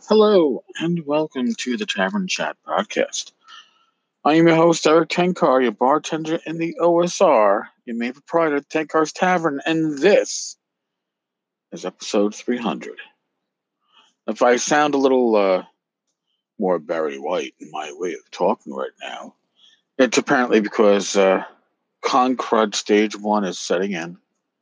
Hello, and welcome to the Tavern Chat podcast. I am your host, Eric Tenkar, your bartender in the OSR, your main proprietor of Tenkar's Tavern, and this is episode 300. If I sound a little more Barry White in my way of talking right now, it's apparently because Concrud Stage 1 is setting in.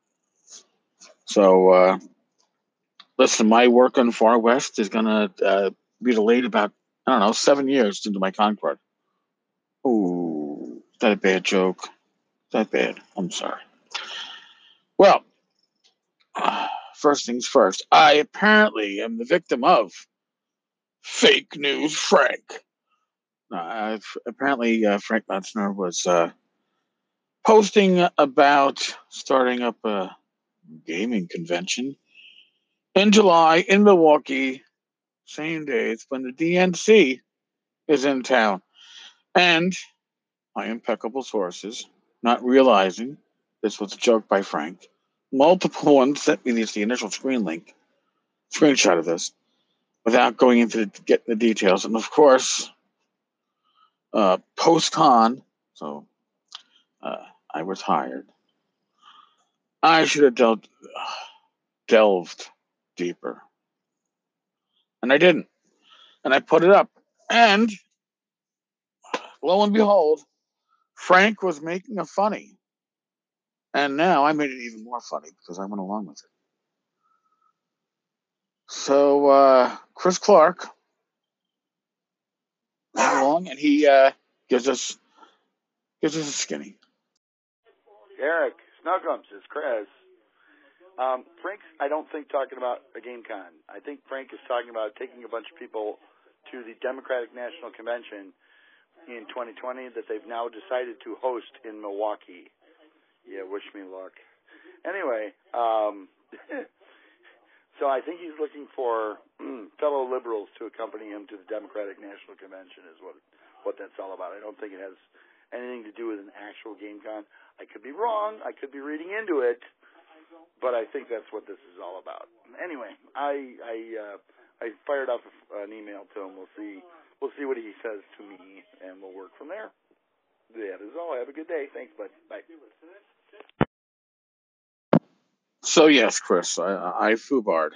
So, listen, my work on Far West is going to be delayed about, 7 years into my Concrud. Ooh, is that a bad joke? Is that bad? I'm sorry. Well, first things first. I apparently am the victim of fake news, Frank. Apparently, Frank Metzner was posting about starting up a gaming convention in July in Milwaukee, same days when the DNC is in town. And my impeccable sources, not realizing this was a joke by Frank, multiple ones sent me the initial screenshot of this, without going into getting the details. And of course, post con, so I retired. I should have delved deeper, and I didn't. And I put it up, and lo and behold, Frank was making a funny, and now I made it even more funny because I went along with it. So Chris Clark went along, and he gives us a skinny. Eric, Snuggums, it's Chris. Frank's, I don't think, talking about a game con. I think Frank is talking about taking a bunch of people to the Democratic National Convention in 2020 that they've now decided to host in Milwaukee. Yeah, wish me luck. Anyway, so I think he's looking for fellow liberals to accompany him to the Democratic National Convention is what that's all about. I don't think it has anything to do with an actual game con. I could be wrong. I could be reading into it, but I think that's what this is all about. Anyway, I fired off an email to him. We'll see what he says to me, and we'll work from there. That is all. Have a good day. Thanks, bud. Bye. So yes, Chris, I foobarred.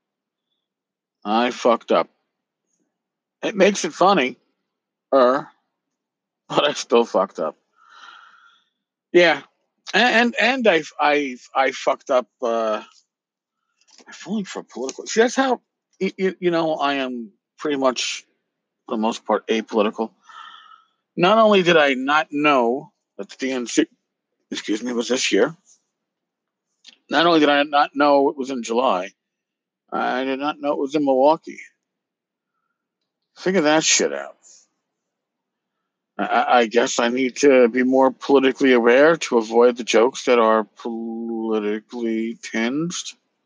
I fucked up. It makes it funny, but I still fucked up. Yeah, and I fucked up. Falling for political. See, that's how I am pretty much for the most part apolitical. Not only did I not know that the DNC, was this year. Not only did I not know it was in July, I did not know it was in Milwaukee. Figure that shit out. I guess I need to be more politically aware to avoid the jokes that are politically tinged.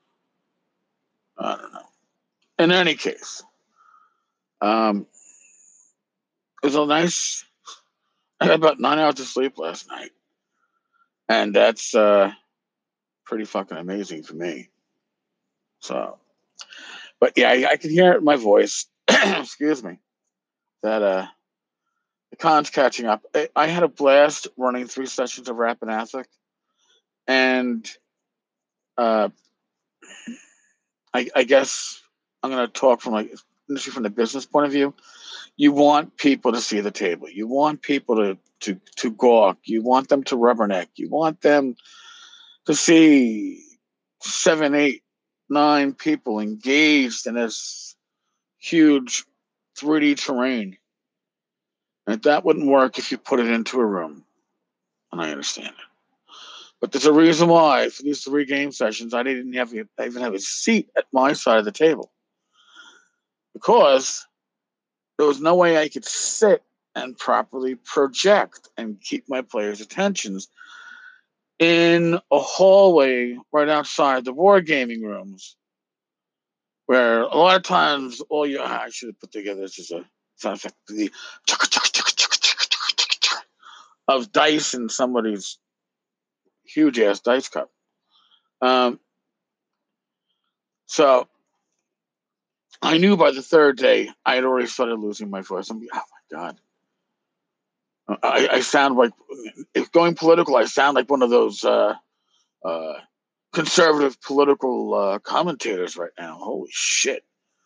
I don't know. In any case, it was a nice. I had about 9 hours of sleep last night, and that's pretty fucking amazing for me. So, but yeah, I can hear it in my voice. Excuse me. That the con's catching up. I had a blast running 3 sessions of Rapid and uh, I guess I'm going to talk from the business point of view. You want people to see the table. You want people to gawk. You want them to rubberneck. You want them to see 7, 8, 9 people engaged in this huge 3D terrain. And that wouldn't work if you put it into a room. And I understand it. But there's a reason why for these 3 game sessions I didn't even have a seat at my side of the table. Because there was no way I could sit and properly project and keep my players' attentions in a hallway right outside the wargaming rooms, where a lot of times I should have put together this as a sound effect, the of dice in somebody's huge ass dice cup. So I knew by the third day I had already started losing my voice. I'm, oh my God. I sound like, if going political, I sound like one of those uh, conservative political commentators right now. Holy shit!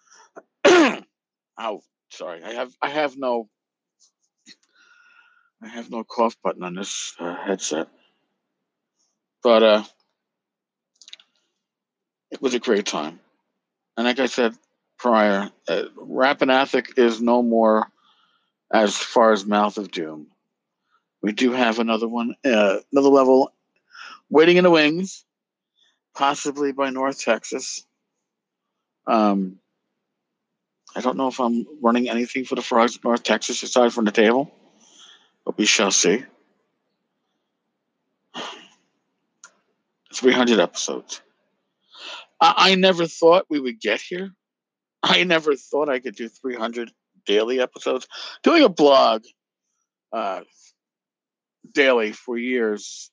Oh, sorry. I have no cough button on this headset. But it was a great time, and like I said prior, Rappanathic is no more as far as Mouth of Doom. We do have another one, another level waiting in the wings, possibly by North Texas. Um, I don't know if I'm running anything for the Frogs of North Texas aside from the table, but we shall see. 300 episodes. I never thought we would get here. I never thought I could do 300 daily episodes. Doing a blog uh, daily for years,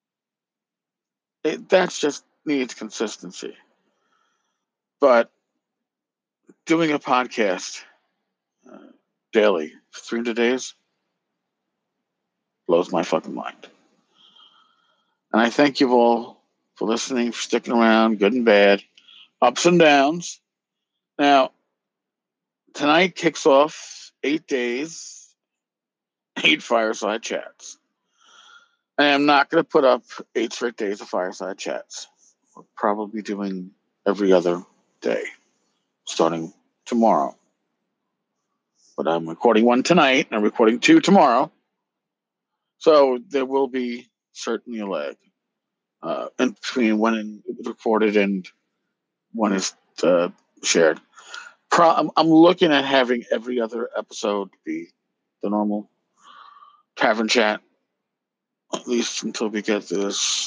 that's just needs consistency. But doing a podcast uh, daily for 300 days blows my fucking mind. And I thank you all for listening, for sticking around, good and bad, ups and downs. Now, tonight kicks off 8 days, 8 fireside chats. I am not going to put up 8 straight days of fireside chats. We're probably doing every other day, starting tomorrow. But I'm recording one tonight, and I'm recording 2 tomorrow. So there will be certainly a lag in between when it's recorded and when it's shared. I'm looking at having every other episode be the normal tavern chat, at least until we get this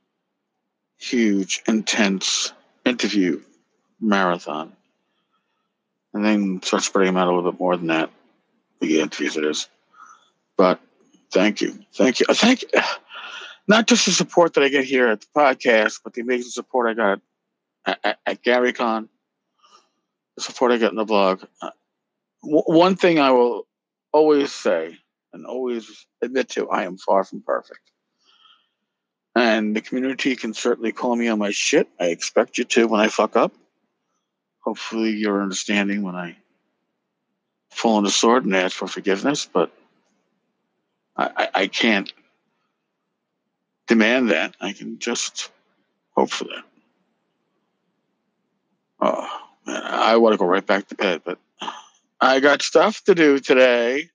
huge, intense interview marathon. And then start spreading them out a little bit more than that. The interviews it is. But thank you. Thank you. Thank you. Not just the support that I get here at the podcast, but the amazing support I got at GaryCon, the support I get in the blog. One thing I will always say and always admit to, I am far from perfect. And the community can certainly call me on my shit. I expect you to when I fuck up. Hopefully you're understanding when I fall on the sword and ask for forgiveness, but I can't demand that. I can just hope for that. Oh, man, I want to go right back to bed, but I got stuff to do today.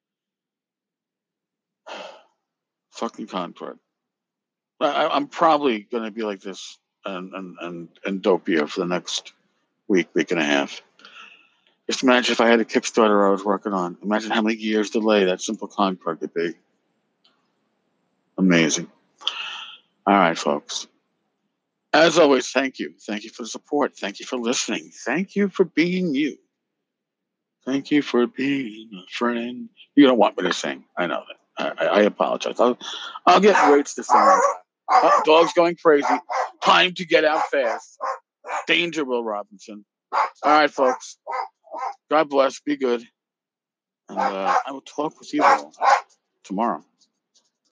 Fucking Concord. I'm probably going to be like this and dopier for the neek and a half. Just imagine if I had a Kickstarter I was working on. Imagine how many years delay that simple Concord could be. Amazing. All right, folks. As always, thank you. Thank you for the support. Thank you for listening. Thank you for being you. Thank you for being a friend. You don't want me to sing. I know that. I apologize. I'll get Rach to sing. Dog's going crazy. Time to get out fast. Danger, Will Robinson. All right, folks. God bless. Be good. And I will talk with you all tomorrow.